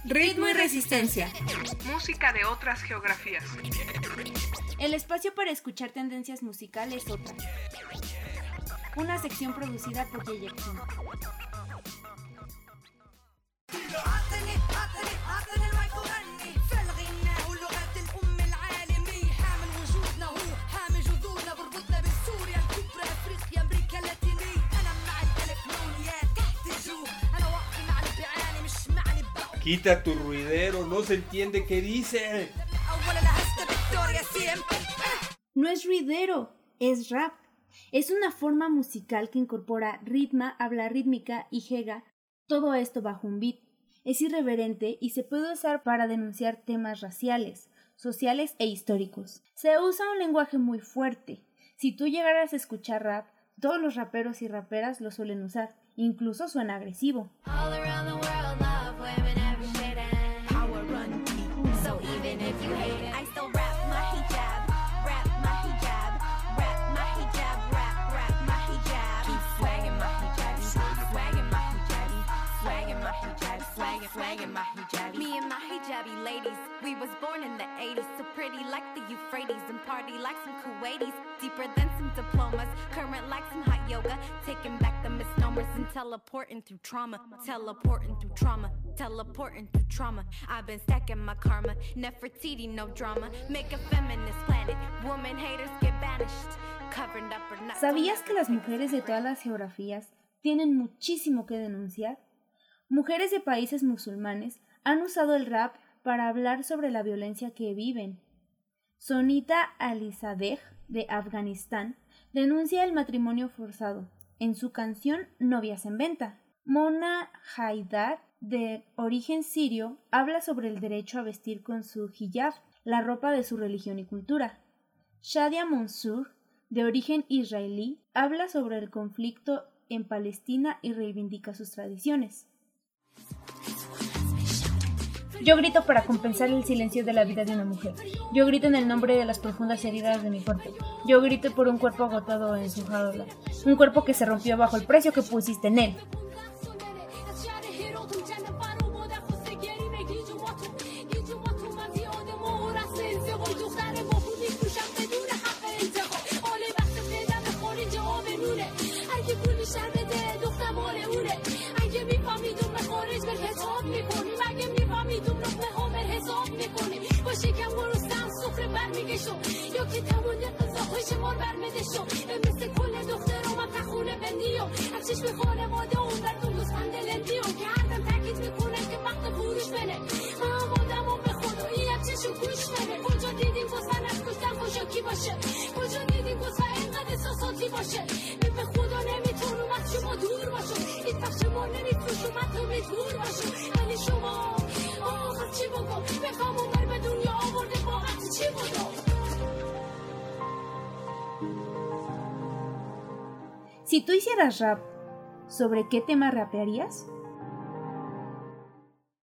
Ritmo y resistencia. Música de otras geografías. El espacio para escuchar tendencias musicales otra. Una sección producida por Yeyekson. Quita tu ruidero, no se entiende qué dice. No es ruidero, es rap. Es una forma musical que incorpora ritmo, habla rítmica y jega, todo esto bajo un beat. Es irreverente y se puede usar para denunciar temas raciales, sociales e históricos. Se usa un lenguaje muy fuerte. Si tú llegaras a escuchar rap, todos los raperos y raperas lo suelen usar, incluso suena agresivo. Me and my hijabi ladies, we was born in the 80s, so pretty like the Euphrates and party like some Kuwaitis, deeper than some diplomas, current like some hot yoga, taking back the misnomers and teleporting through trauma, teleporting through trauma, teleporting through trauma. I've been stacking my karma, Nefertiti, no drama, make a feminist planet, woman haters get banished, covered up or not. ¿Sabías que las mujeres de todas las geografías tienen muchísimo que denunciar? Mujeres de países musulmanes han usado el rap para hablar sobre la violencia que viven. Sonita Alizadeh, de Afganistán, denuncia el matrimonio forzado en su canción Novias en Venta. Mona Haidar, de origen sirio, habla sobre el derecho a vestir con su hijab, la ropa de su religión y cultura. Shadia Mansour, de origen israelí, habla sobre el conflicto en Palestina y reivindica sus tradiciones. Yo grito para compensar el silencio de la vida de una mujer. Yo grito en el nombre de las profundas heridas de mi cuerpo. Yo grito por un cuerpo agotado en su jaula. Un cuerpo que se rompió bajo el precio que pusiste en él. Si tú hicieras rap, ¿sobre qué tema rapearías?